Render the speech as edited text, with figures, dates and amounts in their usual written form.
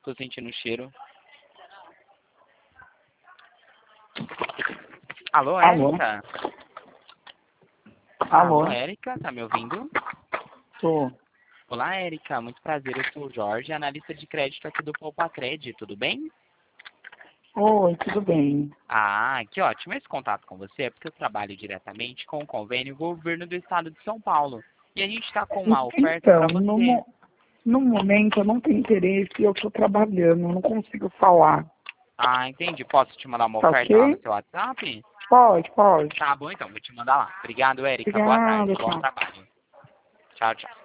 Tô sentindo o cheiro. Alô, Alô? Érica? Alô? Alô, Érica, tá me ouvindo? Tô. Olá, Érica, muito prazer, eu sou o Jorge, analista de crédito aqui do Poupa Cred, tudo bem? Oi, tudo bem? Ah, que ótimo, esse contato com você é porque eu trabalho diretamente com o convênio Governo do Estado de São Paulo. E a gente está com uma oferta Então, para você. no momento eu não tenho interesse, eu estou trabalhando, eu não consigo falar. Ah, entendi, posso te mandar uma Tá oferta lá no ok? seu WhatsApp? Pode, pode. Tá bom, então, vou te mandar lá. Obrigado, Érica, boa Obrigada, tarde, bom tchau. trabalho. Tchau, tchau.